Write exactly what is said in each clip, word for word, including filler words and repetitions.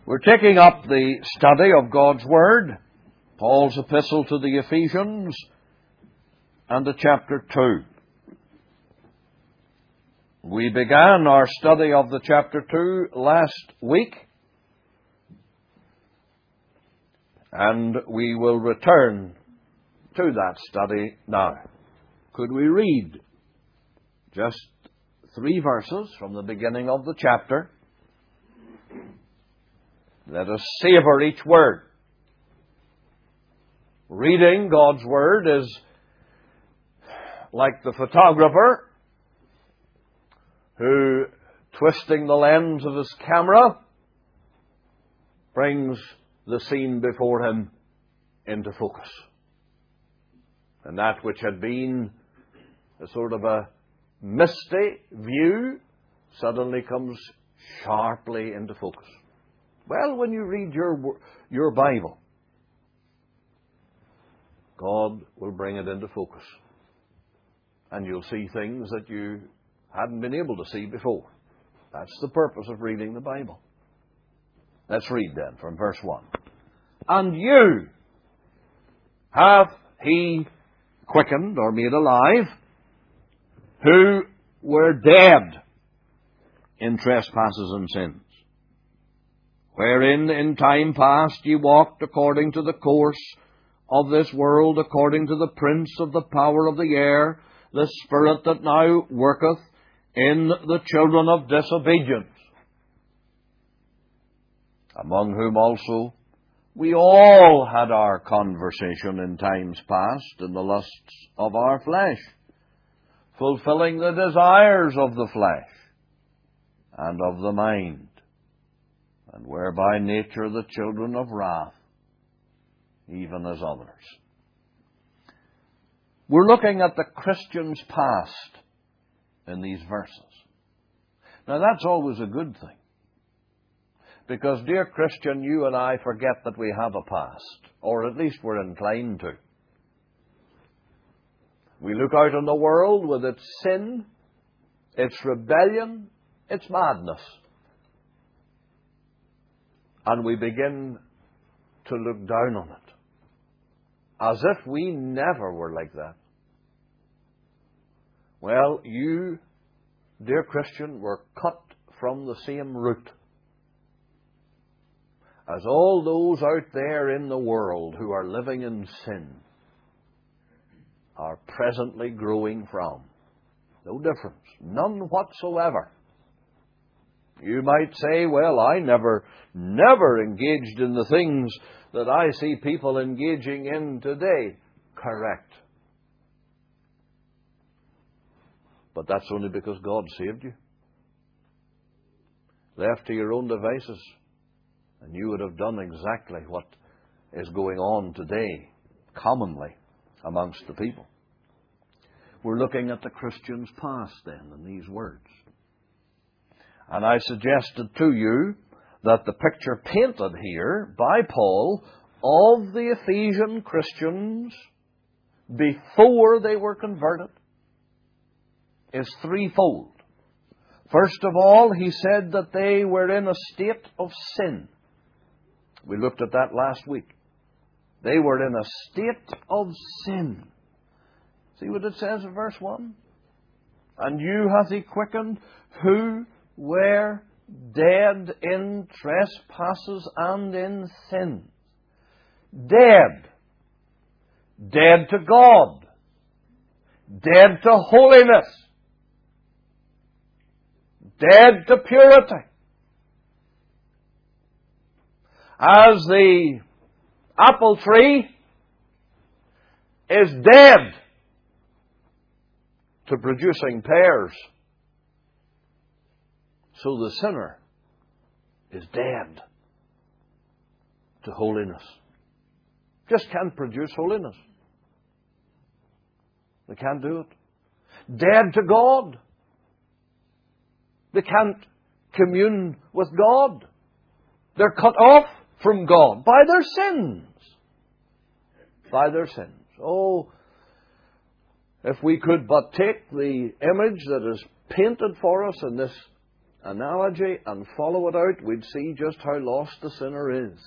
We're taking up the study of God's Word, Paul's epistle to the Ephesians, and the chapter two. We began our study of the chapter two last week, and we will return to that study now. Could we read just three verses from the beginning of the chapter? Let us savor each word. Reading God's Word is like the photographer who, twisting the lens of his camera, brings the scene before him into focus. And that which had been a sort of a misty view suddenly comes sharply into focus. Well, when you read your, your Bible, God will bring it into focus. And you'll see things that you hadn't been able to see before. That's the purpose of reading the Bible. Let's read then from verse one. And you hath He quickened or made alive, who were dead in trespasses and sins, wherein in time past ye walked according to the course of this world, according to the prince of the power of the air, the spirit that now worketh in the children of disobedience, among whom also we all had our conversation in times past in the lusts of our flesh, fulfilling the desires of the flesh and of the mind, and were by nature the children of wrath, even as others. We're looking at the Christian's past in these verses. Now that's always a good thing. Because, dear Christian, you and I forget that we have a past, or at least we're inclined to. We look out on the world with its sin, its rebellion, its madness, and we begin to look down on it, as if we never were like that. Well, you, dear Christian, were cut from the same root as all those out there in the world who are living in sin are presently growing from. No difference. None whatsoever. You might say, well, I never, never engaged in the things that I see people engaging in today. Correct. But that's only because God saved you. Left to your own devices, and you would have done exactly what is going on today, commonly, amongst the people. We're looking at the Christian's past, then, in these words. And I suggested to you that the picture painted here by Paul of the Ephesian Christians before they were converted is threefold. First of all, he said that they were in a state of sin. We looked at that last week. They were in a state of sin. See what it says in verse one? And you hath He quickened, who were dead in trespasses and in sins. Dead. Dead to God. Dead to holiness. Dead to purity. As the apple tree is dead to producing pears, so the sinner is dead to holiness. Just can't produce holiness. They can't do it. Dead to God. They can't commune with God. They're cut off from God by their sins. By their sins. Oh, if we could but take the image that is painted for us in this analogy and follow it out, we'd see just how lost the sinner is.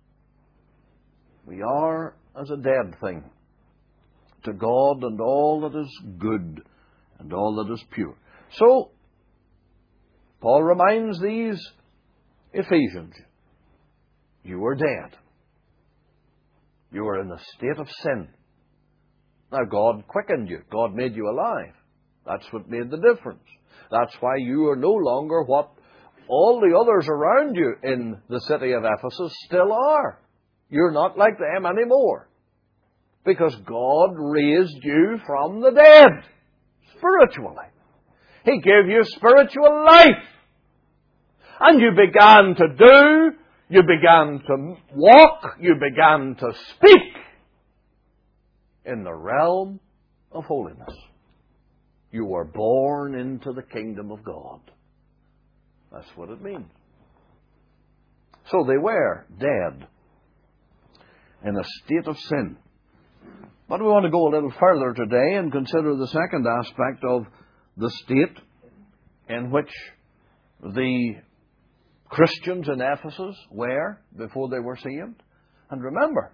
We are as a dead thing to God and all that is good and all that is pure. So, Paul reminds these Ephesians, you were dead. You were in a state of sin. Now, God quickened you. God made you alive. That's what made the difference. That's why you are no longer what all the others around you in the city of Ephesus still are. You're not like them anymore. Because God raised you from the dead, spiritually. He gave you spiritual life. And you began to do, you began to walk, you began to speak in the realm of holiness. You were born into the kingdom of God. That's what it means. So they were dead in a state of sin. But we want to go a little further today and consider the second aspect of the state in which the Christians in Ephesus were before they were saved. And remember,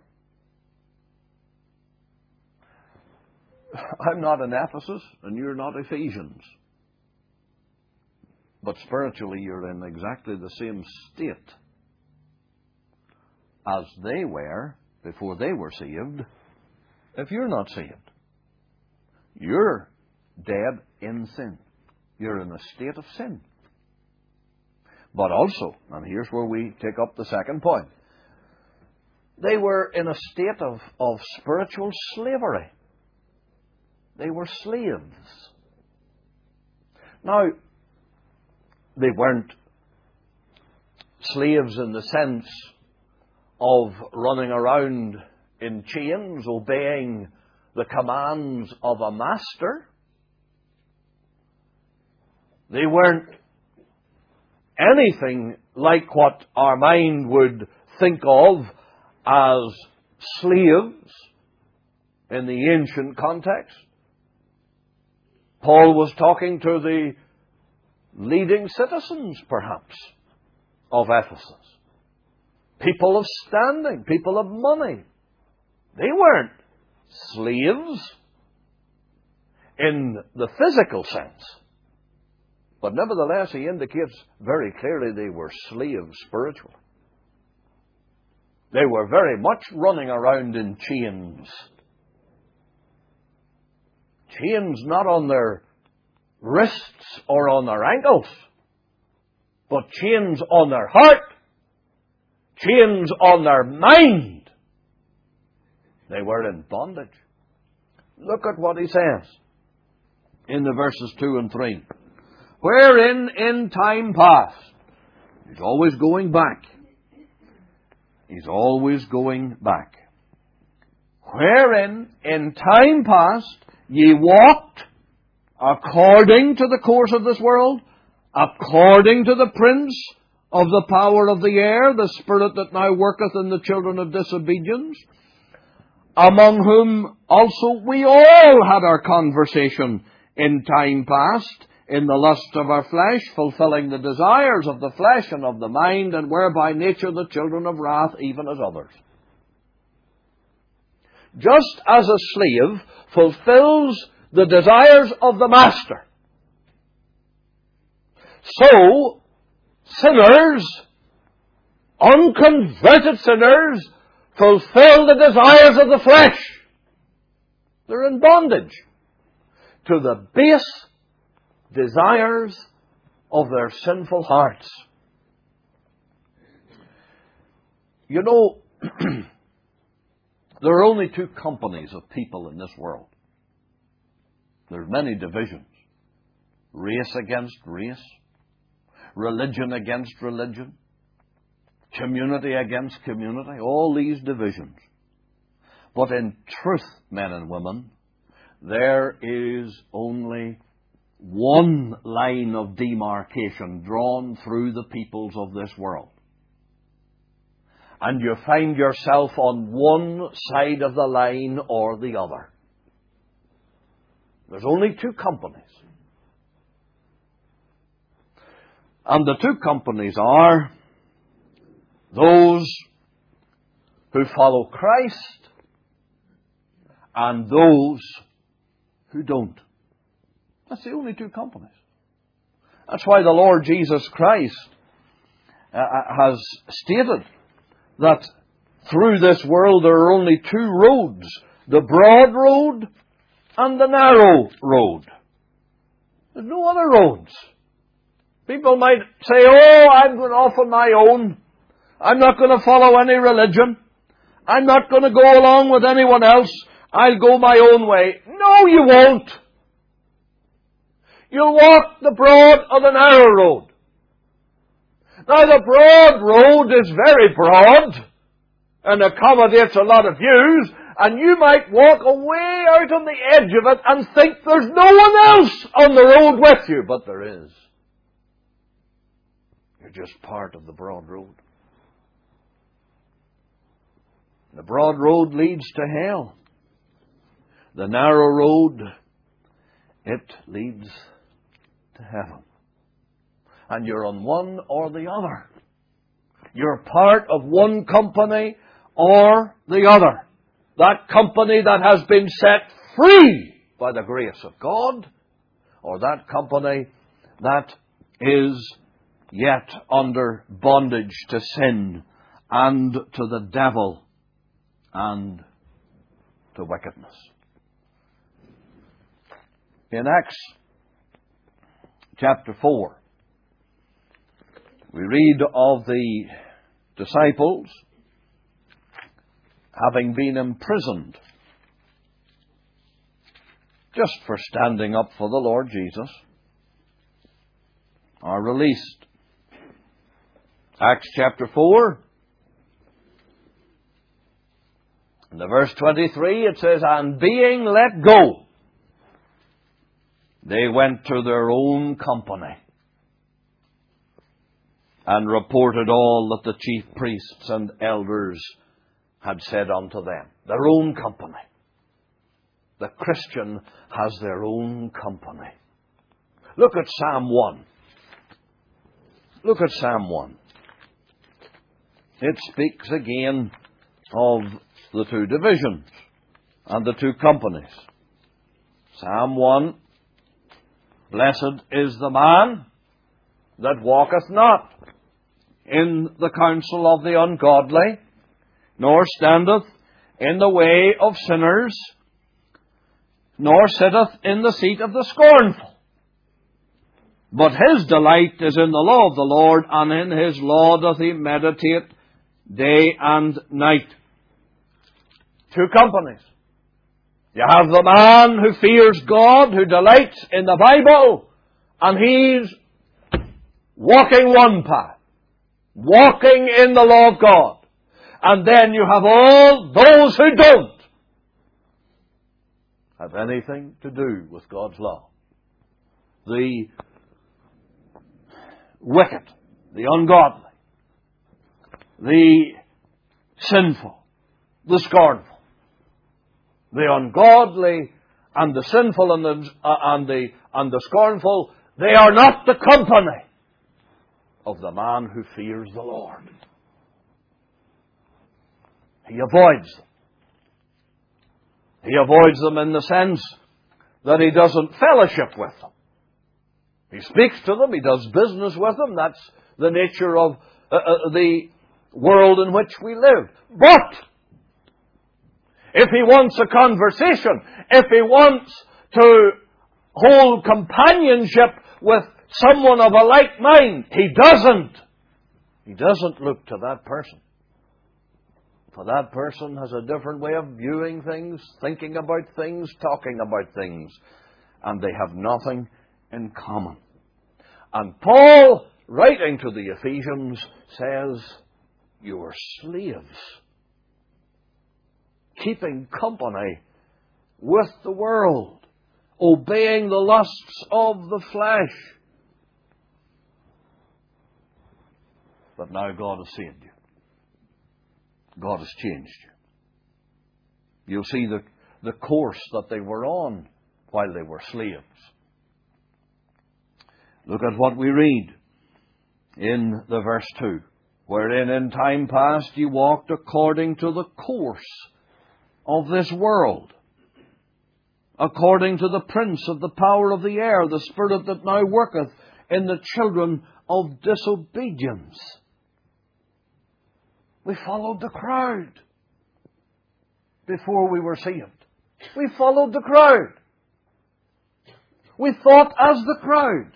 I'm not in Ephesus and you're not Ephesians. But spiritually you're in exactly the same state as they were before they were saved. If you're not saved, you're dead in sin. You're in a state of sin. But also, and here's where we take up the second point, they were in a state of, of spiritual slavery. They were slaves. Now, they weren't slaves in the sense of running around in chains, obeying the commands of a master. They weren't anything like what our mind would think of as slaves in the ancient context. Paul was talking to the leading citizens, perhaps, of Ephesus. People of standing, people of money. They weren't slaves in the physical sense. But nevertheless, he indicates very clearly they were slaves spiritually. They were very much running around in chains. Chains not on their wrists or on their ankles, but chains on their heart, chains on their mind. They were in bondage. Look at what he says in the verses two and three. Wherein in time past, he's always going back. He's always going back. Wherein in time past ye walked according to the course of this world, according to the prince of the power of the air, the spirit that now worketh in the children of disobedience, among whom also we all had our conversation in time past, in the lust of our flesh, fulfilling the desires of the flesh and of the mind, and were by nature the children of wrath, even as others. Just as a slave fulfills the desires of the master, so sinners, unconverted sinners, fulfill the desires of the flesh. They're in bondage to the base desires of their sinful hearts. You know, there are only two companies of people in this world. There's many divisions. Race against race. Religion against religion. Community against community. All these divisions. But in truth, men and women, there is only one line of demarcation drawn through the peoples of this world. And you find yourself on one side of the line or the other. There's only two companies. And the two companies are those who follow Christ and those who don't. That's the only two companies. That's why the Lord Jesus Christ uh, has stated that through this world there are only two roads, the broad road and the narrow road. There's no other roads. People might say, oh, I'm going off on my own. I'm not going to follow any religion. I'm not going to go along with anyone else. I'll go my own way. No, you won't. You'll walk the broad or the narrow road. Now, the broad road is very broad and accommodates a lot of views, and you might walk away out on the edge of it and think there's no one else on the road with you, but there is. You're just part of the broad road. The broad road leads to hell. The narrow road, it leads to heaven. And you're on one or the other. You're part of one company or the other. That company that has been set free by the grace of God, or that company that is yet under bondage to sin and to the devil and to wickedness. In Acts chapter four, we read of the disciples having been imprisoned just for standing up for the Lord Jesus, are released. Acts chapter four, in the verse twenty-three, it says, and being let go, they went to their own company and reported all that the chief priests and elders had said unto them. Their own company. The Christian has their own company. Look at Psalm one. Look at Psalm one. It speaks again of the two divisions and the two companies. Psalm one, blessed is the man that walketh not in the counsel of the ungodly, nor standeth in the way of sinners, nor sitteth in the seat of the scornful. But his delight is in the law of the Lord, and in his law doth he meditate day and night. Two companies. You have the man who fears God, who delights in the Bible, and he's walking one path, walking in the law of God. And then you have all those who don't have anything to do with God's law. The wicked, the ungodly, the sinful, the scornful. The ungodly and the sinful and the, uh, and the, and the scornful, they are not the company of the man who fears the Lord. He avoids them. He avoids them in the sense that he doesn't fellowship with them. He speaks to them, he does business with them. That's the nature of uh, uh, the world in which we live. But if he wants a conversation, if he wants to hold companionship with someone of a like mind, he doesn't. He doesn't look to that person. For that person has a different way of viewing things, thinking about things, talking about things. And they have nothing in common. And Paul, writing to the Ephesians, says, you are slaves, keeping company with the world, obeying the lusts of the flesh. But now God has saved you. God has changed you. You'll see the, the course that they were on while they were slaves. Look at what we read in the verse two, wherein in time past ye walked according to the course of this world, according to the prince of the power of the air, the spirit that now worketh in the children of disobedience. We followed the crowd before we were saved. We followed the crowd. We thought as the crowd.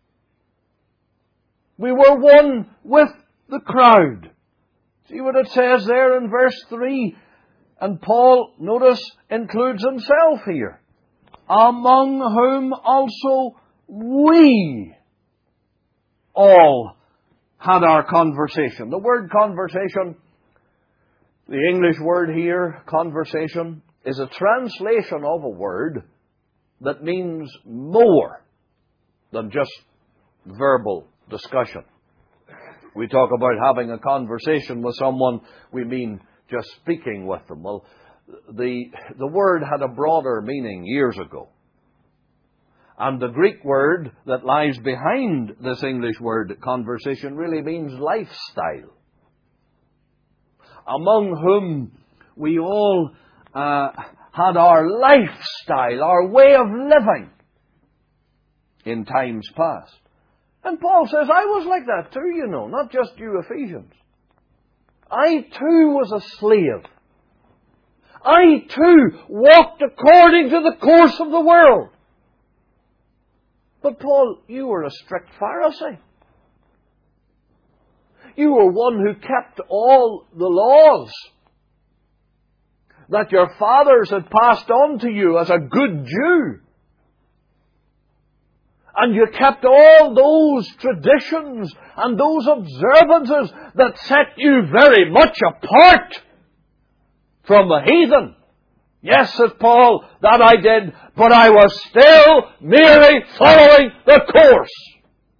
We were one with the crowd. See what it says there in verse three? And Paul, notice, includes himself here. Among whom also we all had our conversation. The word conversation, the English word here, conversation, is a translation of a word that means more than just verbal discussion. We talk about having a conversation with someone, we mean just speaking with them. Well, the, the word had a broader meaning years ago. And the Greek word that lies behind this English word, conversation, really means lifestyle. Among whom we all uh, had our lifestyle, our way of living in times past. And Paul says, I was like that too, you know, not just you Ephesians. I too was a slave. I too walked according to the course of the world. But Paul, you were a strict Pharisee. You were one who kept all the laws that your fathers had passed on to you as a good Jew. And you kept all those traditions and those observances that set you very much apart from the heathen. Yes, says Paul, that I did, but I was still merely following the course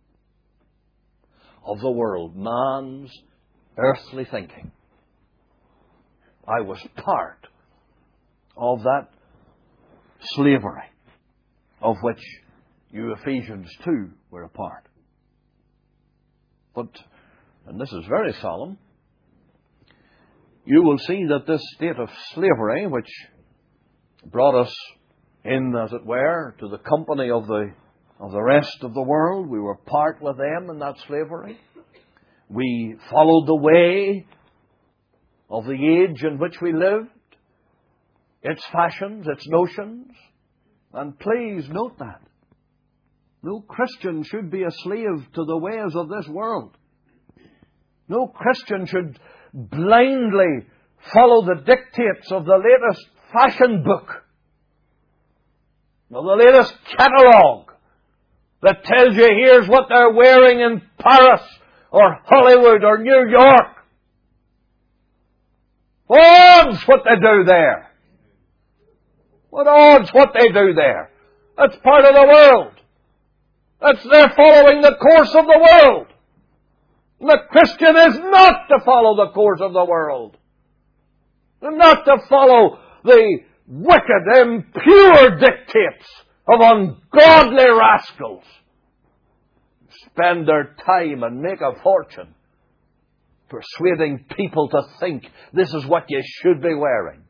of the world, man's earthly thinking. I was part of that slavery of which you Ephesians too were a part. But, and this is very solemn, you will see that this state of slavery, which brought us in, as it were, to the company of the of the rest of the world. We were part with them in that slavery. We followed the way of the age in which we lived, its fashions, its notions. And please note that. No Christian should be a slave to the ways of this world. No Christian should blindly follow the dictates of the latest fashion book, or the latest catalogue that tells you here's what they're wearing in Paris or Hollywood or New York. What odds what they do there? What odds what they do there? That's part of the world. That's they're following the course of the world. And the Christian is not to follow the course of the world. And not to follow the wicked, impure dictates of ungodly rascals. Spend their time and make a fortune persuading people to think this is what you should be wearing.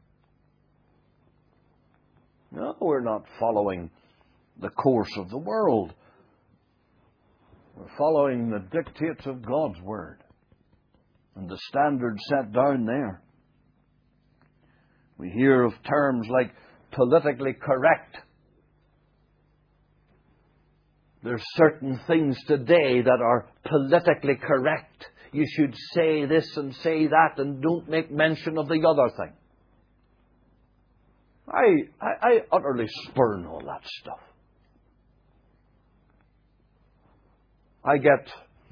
No, we're not following the course of the world. We're following the dictates of God's Word and the standards set down there. We hear of terms like politically correct. There's certain things today that are politically correct. You should say this and say that and don't make mention of the other thing. I, I, I utterly spurn all that stuff. I get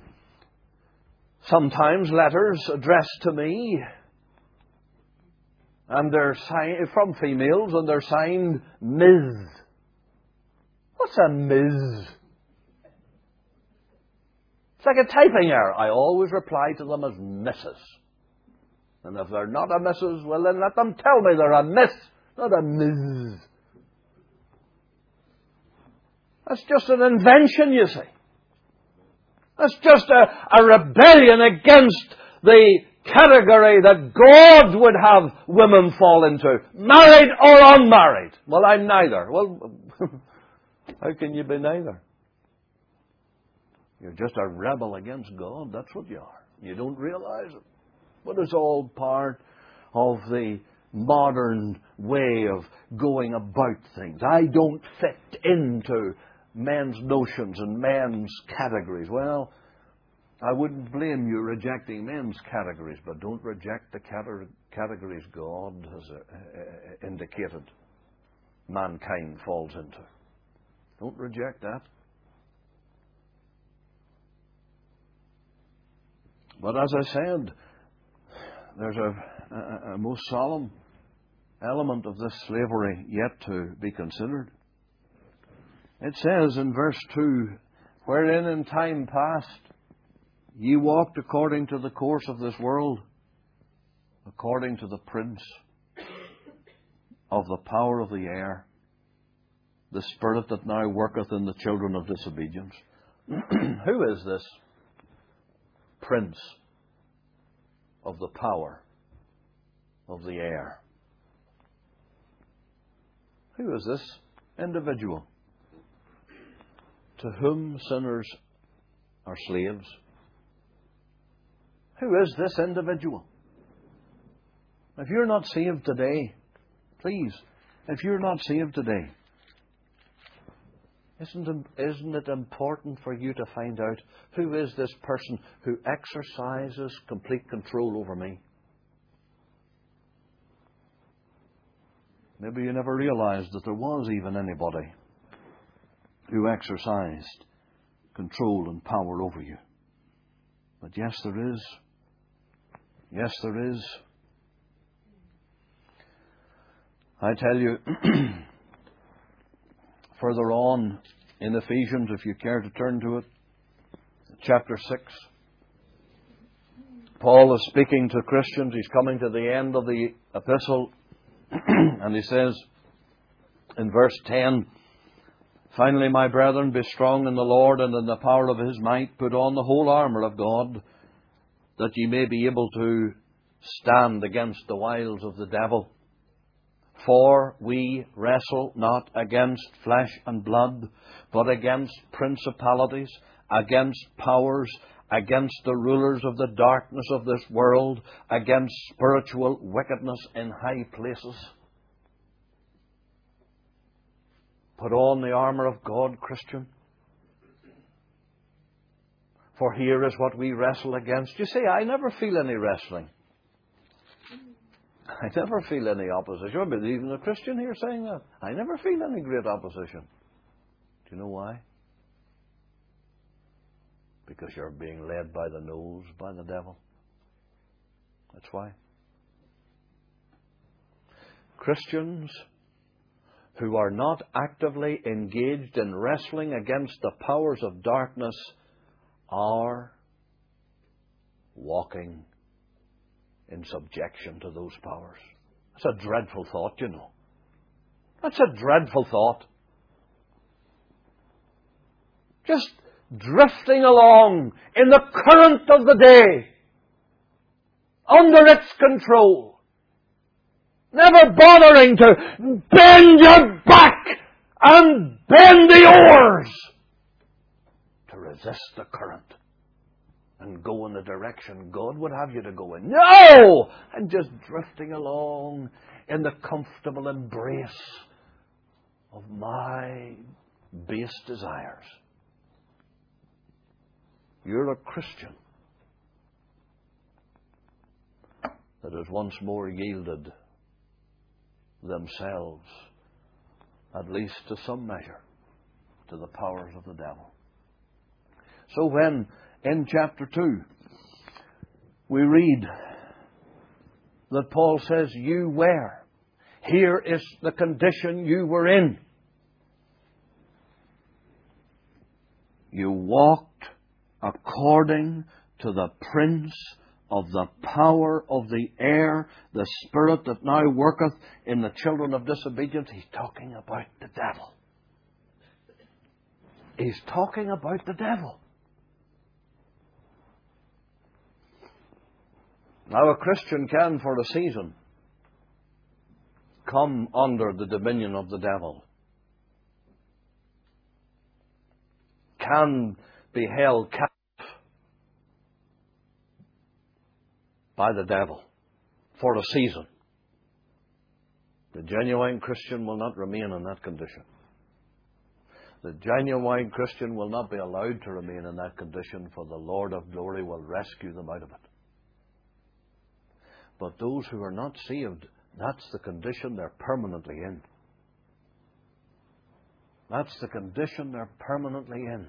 sometimes letters addressed to me, and they're signed from females, and they're signed Miz What's a Miz It's like a typing error. I always reply to them as Missus And if they're not a Missus, well then let them tell me they're a Miss, not a Miz That's just an invention, you see. That's just a, a rebellion against the category that God would have women fall into. Married or unmarried. Well, I'm neither. Well, how can you be neither? You're just a rebel against God. That's what you are. You don't realize it. But it's all part of the modern way of going about things. I don't fit into men's notions and men's categories. Well, I wouldn't blame you rejecting men's categories, but don't reject the categories God has uh, indicated mankind falls into. Don't reject that. But as I said, there's a, a, a most solemn element of this slavery yet to be considered. It says in verse two, wherein in time past ye walked according to the course of this world, according to the prince of the power of the air, the spirit that now worketh in the children of disobedience. Who is this prince of the power of the air? Who is this individual to whom sinners are slaves? Who is this individual? If you're not saved today, please, if you're not saved today, isn't, isn't it important for you to find out who is this person who exercises complete control over me? Maybe you never realized that there was even anybody who exercised control and power over you. But yes, there is. Yes, there is. I tell you, further on in Ephesians, if you care to turn to it, chapter six, Paul is speaking to Christians. He's coming to the end of the epistle, and he says in verse ten, finally, my brethren, be strong in the Lord and in the power of His might. Put on the whole armour of God, that ye may be able to stand against the wiles of the devil. For we wrestle not against flesh and blood, but against principalities, against powers, against the rulers of the darkness of this world, against spiritual wickedness in high places. Put on the armour of God, Christian. For here is what we wrestle against. You see, I never feel any wrestling. I never feel any opposition. But even a Christian here saying that. I never feel any great opposition. Do you know why? Because you're being led by the nose by the devil. That's why. Christians who are not actively engaged in wrestling against the powers of darkness are walking in subjection to those powers. That's a dreadful thought, you know. That's a dreadful thought. Just drifting along in the current of the day, under its control, never bothering to bend your back and bend the oars to resist the current and go in the direction God would have you to go in. No! And just drifting along in the comfortable embrace of my base desires. You're a Christian that has once more yielded themselves, at least to some measure, to the powers of the devil. So when in chapter two we read that Paul says, you were, here is the condition you were in. You walked according to the prince of the power of the air, the spirit that now worketh in the children of disobedience. He's talking about the devil. He's talking about the devil. Now, a Christian can, for a season, come under the dominion of the devil, can be held captive by the devil for a season. The genuine Christian will not remain in that condition. The genuine Christian will not be allowed to remain in that condition, for the Lord of glory will rescue them out of it. But those who are not saved, that's the condition they're permanently in. That's the condition they're permanently in.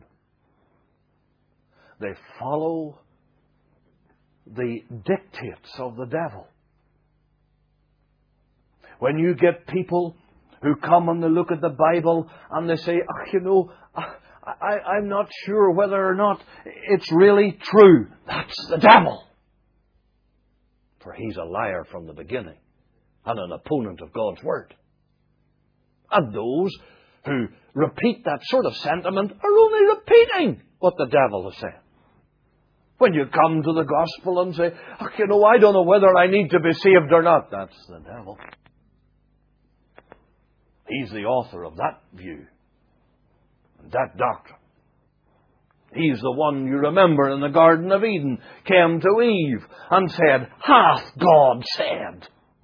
They follow the dictates of the devil. When you get people who come and they look at the Bible and they say, oh, you know, I, I'm not sure whether or not it's really true. That's the devil. For he's a liar from the beginning and an opponent of God's Word. And those who repeat that sort of sentiment are only repeating what the devil has said. When you come to the gospel and say, oh, you know, I don't know whether I need to be saved or not, that's the devil. He's the author of that view and that doctrine. He's the one, you remember, in the Garden of Eden, came to Eve and said, hath God said?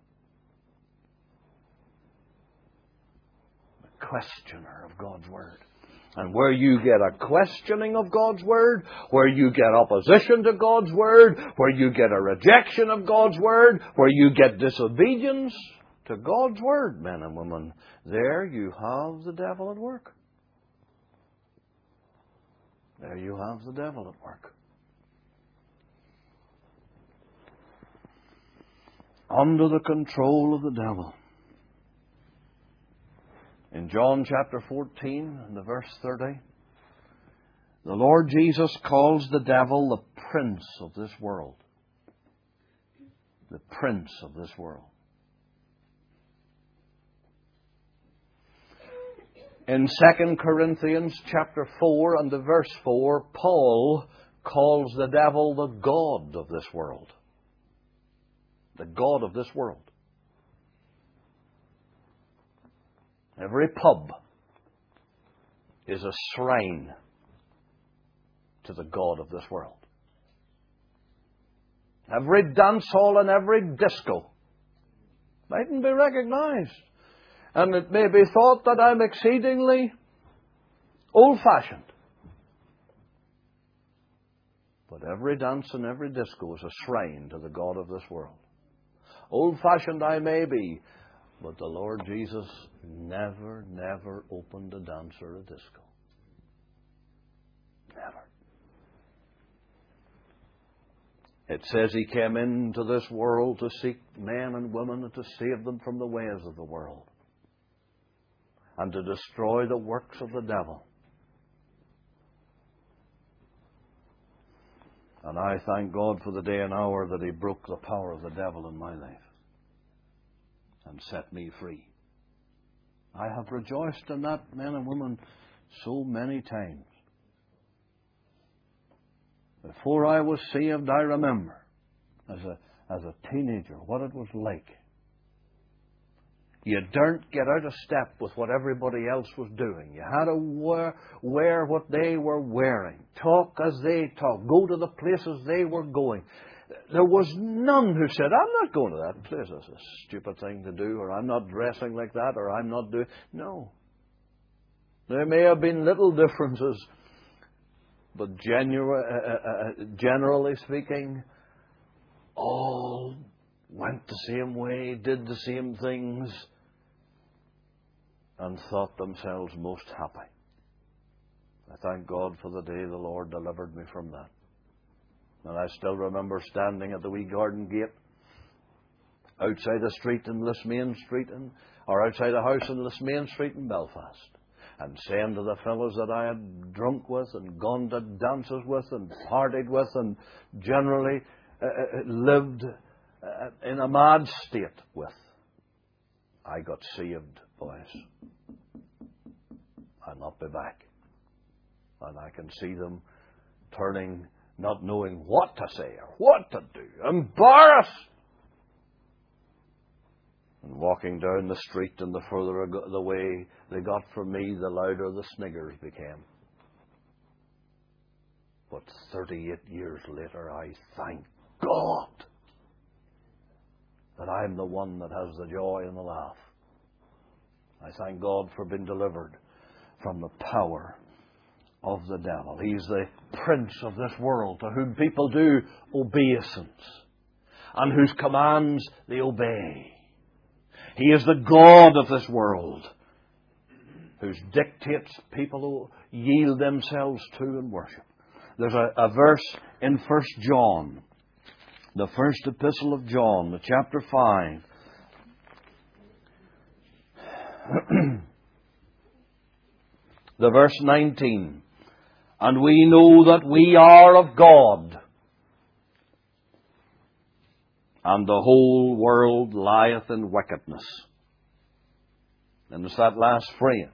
The questioner of God's Word. And where you get a questioning of God's Word, where you get opposition to God's Word, where you get a rejection of God's Word, where you get disobedience to God's Word, men and women, there you have the devil at work. There you have the devil at work. Under the control of the devil. In John chapter fourteen, and the verse thirty, the Lord Jesus calls the devil the prince of this world. The prince of this world. In Second Corinthians chapter four and the verse four, Paul calls the devil the god of this world. The god of this world. Every pub is a shrine to the god of this world. Every dance hall and every disco mightn't be recognized. And it may be thought that I'm exceedingly old-fashioned. But every dance and every disco is a shrine to the god of this world. Old-fashioned I may be, but the Lord Jesus never, never opened a dance or a disco. Never. It says He came into this world to seek men and women and to save them from the ways of the world and to destroy the works of the devil. And I thank God for the day and hour that He broke the power of the devil in my life and set me free. I have rejoiced in that, men and women, so many times. Before I was saved, I remember, as a, as a teenager, what it was like. You daren't get out of step with what everybody else was doing. You had to wear, wear what they were wearing, talk as they talked, go to the places they were going. There was none who said, I'm not going to that place. That's a stupid thing to do, or I'm not dressing like that, or I'm not doing... No. There may have been little differences, but genu- uh, uh, generally speaking, all went the same way, did the same things, and thought themselves most happy. I thank God for the day the Lord delivered me from that. And I still remember standing at the wee garden gate outside the street in Lismain Street, in, or outside a house in Lismain Street in Belfast, and saying to the fellows that I had drunk with and gone to dances with and partied with and generally uh, lived uh, in a mad state with, I got saved, boys. I'll not be back. And I can see them turning not knowing what to say or what to do, embarrassed. And walking down the street, and the further the way they got from me, the louder the sniggers became. But thirty-eight years later, I thank God that I'm the one that has the joy and the laugh. I thank God for being delivered from the power of the devil. He's the prince of this world, to whom people do obeisance, and whose commands they obey. He is the God of this world, whose dictates people yield themselves to and worship. There's a, a verse in First John, the first epistle of John, the chapter five. The verse nineteen. And we know that we are of God, and the whole world lieth in wickedness. And it's that last phrase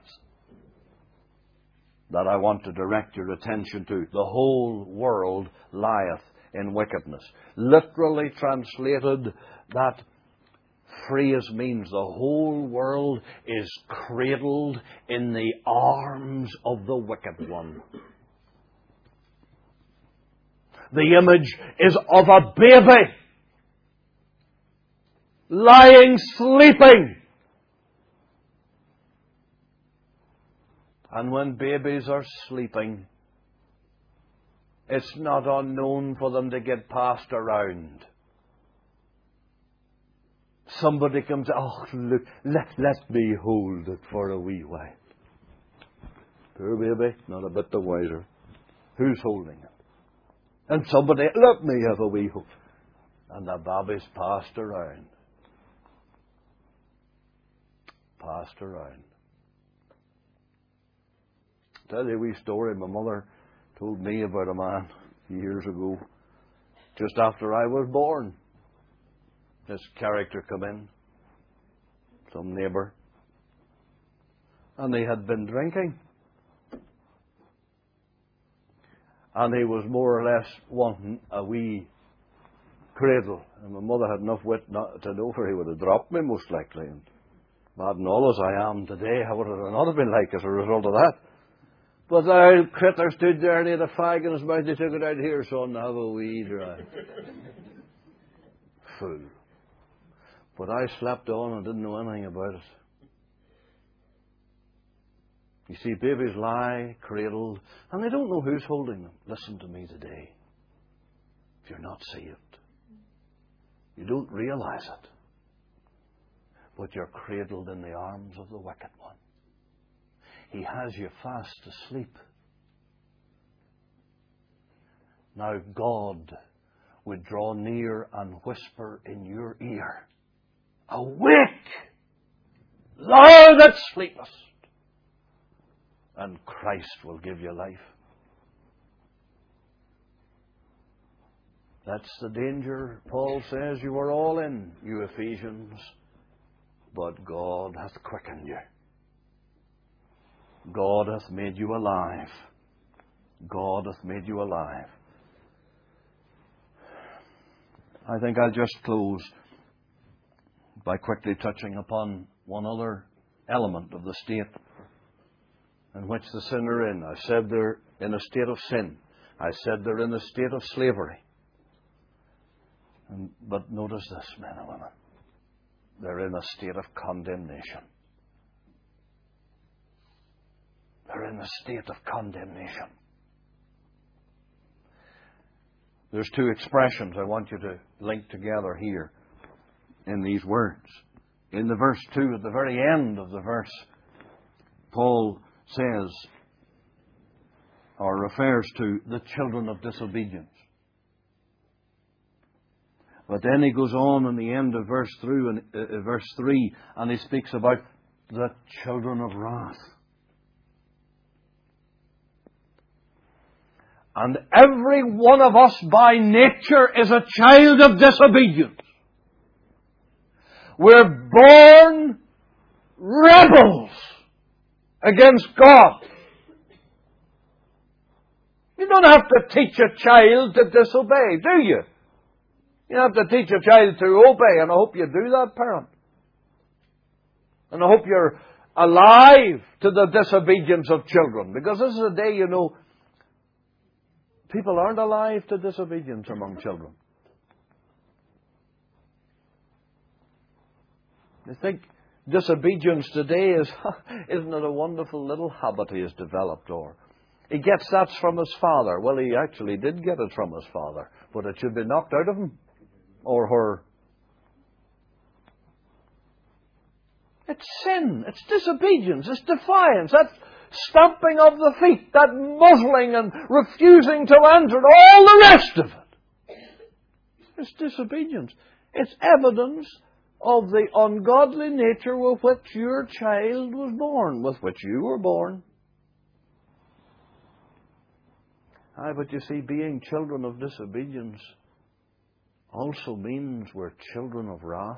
that I want to direct your attention to. The whole world lieth in wickedness. Literally translated, that phrase means the whole world is cradled in the arms of the wicked one. The image is of a baby lying, sleeping. And when babies are sleeping, it's not unknown for them to get passed around. Somebody comes, oh, look, let, let me hold it for a wee while. Poor baby, not a bit the wiser. Who's holding it? And somebody, let me have a wee hold. And the baby's passed around. Passed around. I'll tell you a wee story my mother told me about a man years ago, just after I was born. This character come in, some neighbour, and he had been drinking. And he was more or less wanting a wee cradle. And my mother had enough wit not to know where he would have dropped me, most likely. And bad and all as I am today, how would it not have been like as a result of that? But the critter stood there and he had a fag in his mouth. He took it out, here, son, have a wee dry. Fool. But I slept on and didn't know anything about it. You see, babies lie cradled, and they don't know who's holding them. Listen to me today. If you're not saved, you don't realize it, but you're cradled in the arms of the wicked one. He has you fast asleep. Now God would draw near and whisper in your ear, awake, thou that sleepest, and Christ will give you life. That's the danger, Paul says, you are all in, you Ephesians. But God hath quickened you. God hath made you alive. God hath made you alive. I think I'll just close by quickly touching upon one other element of the state in which the sinner in. I said they're in a state of sin. I said they're in a state of slavery. And, but notice this, men and women. They're in a state of condemnation. They're in a state of condemnation. There's two expressions I want you to link together here in these words. In the verse two, at the very end of the verse, Paul says, or refers to, the children of disobedience. But then he goes on in the end of verse three, and, uh, verse three, and he speaks about the children of wrath. And every one of us by nature is a child of disobedience. We're born rebels against God. You don't have to teach a child to disobey, do you? You have to teach a child to obey, and I hope you do that, parent. And I hope you're alive to the disobedience of children, because this is a day, you know, people aren't alive to disobedience among children. They think disobedience today is, isn't it a wonderful little habit he has developed, or he gets that from his father. Well, he actually did get it from his father, but it should be knocked out of him or her. It's sin. It's disobedience. It's defiance. That's stamping of the feet. That muzzling and refusing to answer. All the rest of it. It's disobedience. It's evidence of the ungodly nature with which your child was born, with which you were born. Aye, but you see, being children of disobedience also means we're children of wrath.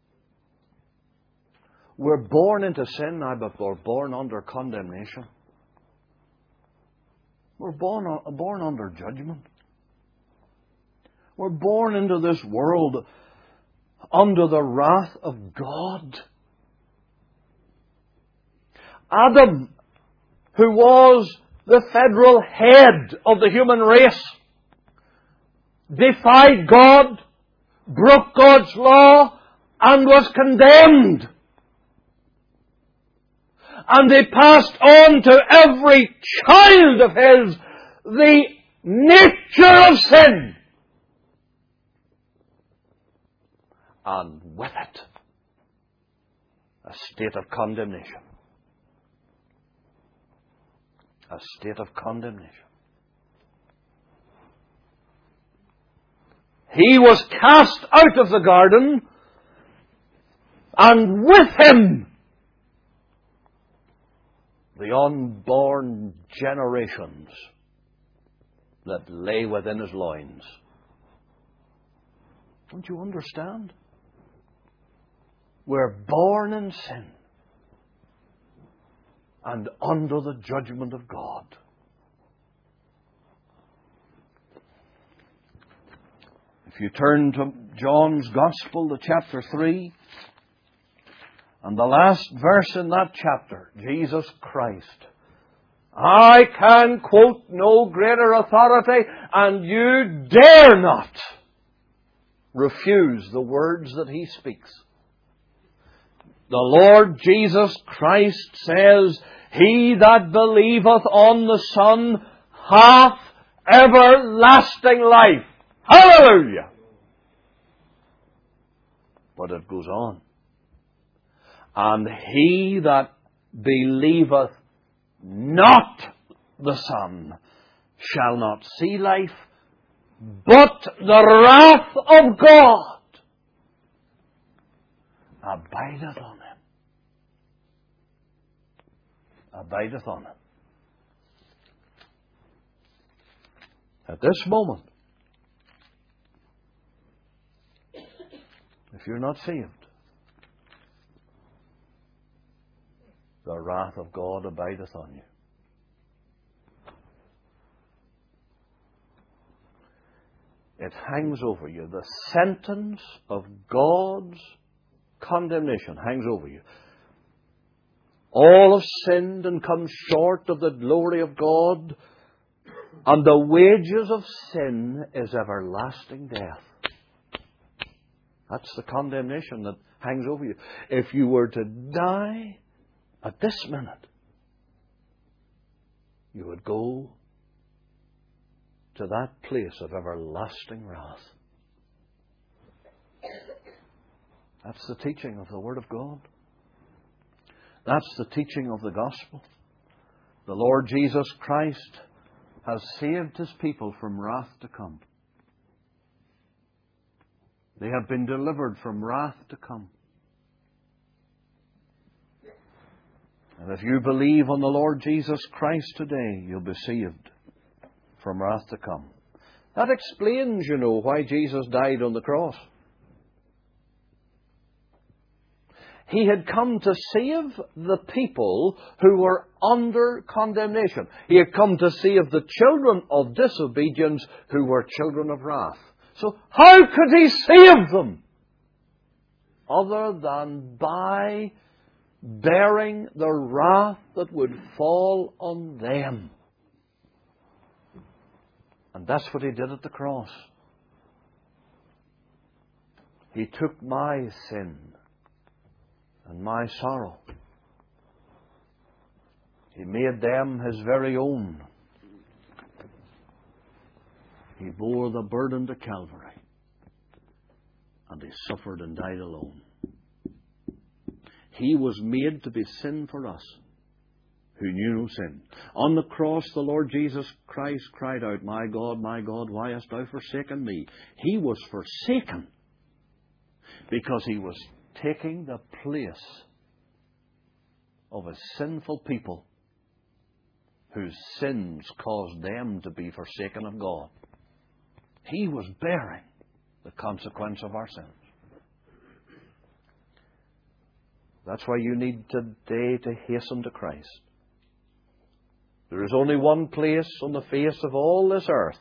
We're born into sin now, but we're born under condemnation. We're born, born under judgment. We're born into this world under the wrath of God. Adam, who was the federal head of the human race, defied God, broke God's law, and was condemned. And he passed on to every child of his the nature of sin. And with it, a state of condemnation. A state of condemnation. He was cast out of the garden, and with him the unborn generations that lay within his loins. Don't you understand? We're born in sin and under the judgment of God. If you turn to John's Gospel, to chapter three, and the last verse in that chapter, Jesus Christ. I can quote no greater authority, and you dare not refuse the words that he speaks. The Lord Jesus Christ says, He that believeth on the Son hath everlasting life. Hallelujah! But it goes on. And he that believeth not the Son shall not see life, but the wrath of God abideth on him. Abideth on him. At this moment, if you're not saved, the wrath of God abideth on you. It hangs over you. The sentence of God's condemnation hangs over you. All have sinned and come short of the glory of God, and the wages of sin is everlasting death. That's the condemnation that hangs over you. If you were to die at this minute, you would go to that place of everlasting wrath. That's the teaching of the Word of God. That's the teaching of the Gospel. The Lord Jesus Christ has saved His people from wrath to come. They have been delivered from wrath to come. And if you believe on the Lord Jesus Christ today, you'll be saved from wrath to come. That explains, you know, why Jesus died on the cross. He had come to save the people who were under condemnation. He had come to save the children of disobedience who were children of wrath. So how could He save them other than by bearing the wrath that would fall on them? And that's what He did at the cross. He took my sin and my sorrow. He made them His very own. He bore the burden to Calvary. And He suffered and died alone. He was made to be sin for us, who knew no sin. On the cross, the Lord Jesus Christ cried out, "My God, my God, why hast thou forsaken me?" He was forsaken because He was taking the place of a sinful people whose sins caused them to be forsaken of God. He was bearing the consequence of our sins. That's why you need today to hasten to Christ. There is only one place on the face of all this earth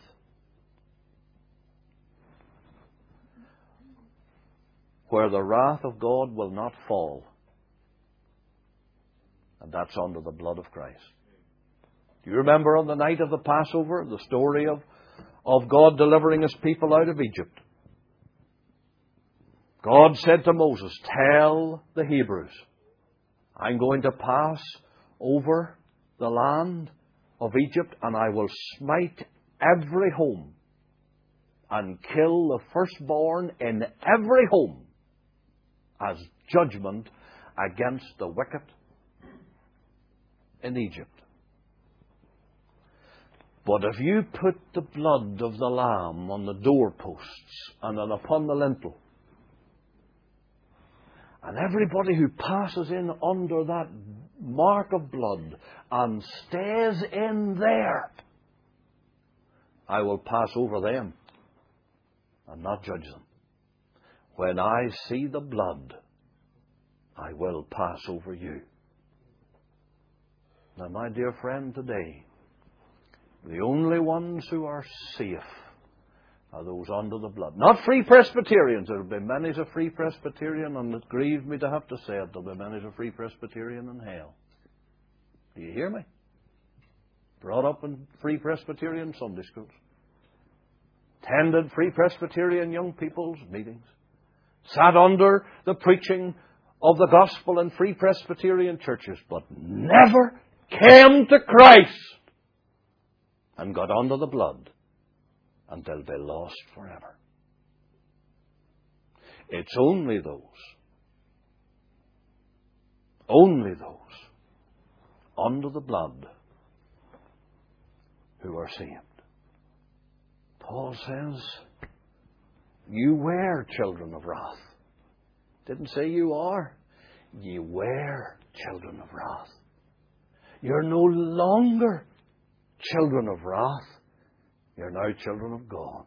where the wrath of God will not fall. And that's under the blood of Christ. Do you remember on the night of the Passover, the story of, of God delivering His people out of Egypt? God said to Moses, "Tell the Hebrews, I'm going to pass over the land of Egypt, and I will smite every home and kill the firstborn in every home as judgment against the wicked in Egypt. But if you put the blood of the lamb on the doorposts and on upon the lintel, and everybody who passes in under that mark of blood and stays in there, I will pass over them and not judge them. When I see the blood, I will pass over you." Now, my dear friend, today, the only ones who are safe are those under the blood. Not Free Presbyterians. There will be many a Free Presbyterian, and it grieves me to have to say it, there will be many a Free Presbyterian in hell. Do you hear me? Brought up in Free Presbyterian Sunday schools. Attended Free Presbyterian young people's meetings. Sat under the preaching of the gospel in Free Presbyterian churches, but never came to Christ and got under the blood, and they'll be lost forever. It's only those, only those under the blood who are saved. Paul says, you were children of wrath. Didn't say you are. You were children of wrath. You're no longer children of wrath. You're now children of God.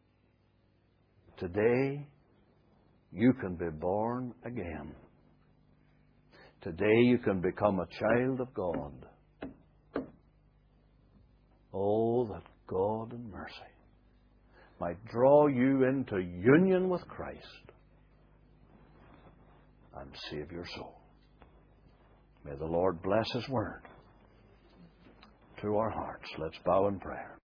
Today, you can be born again. Today, you can become a child of God. Oh, that God in mercy might draw you into union with Christ and save your soul. May the Lord bless His word to our hearts. Let's bow in prayer.